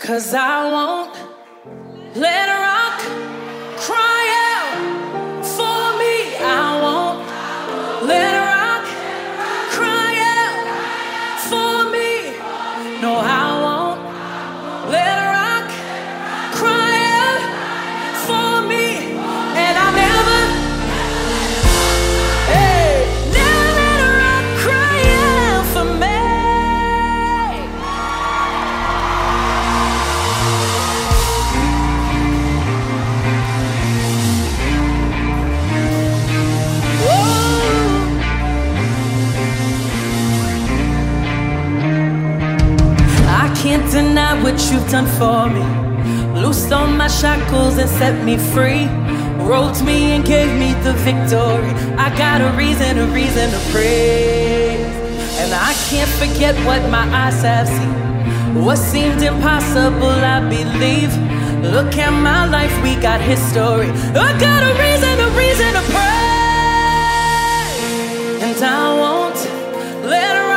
'Cause I won't let a rock cry out for me. I won't let a rock cry out for me. No, I won't let a rock cry out for me. And I never, hey, never let a rock cry out for me. I can't deny what you've done for me. Loosed all my shackles and set me free. Wrote me and gave me the victory. I got a reason to praise. And I can't forget what my eyes have seen. What seemed impossible, I believe. Look at my life, we got history. I got a reason to praise. And I won't let her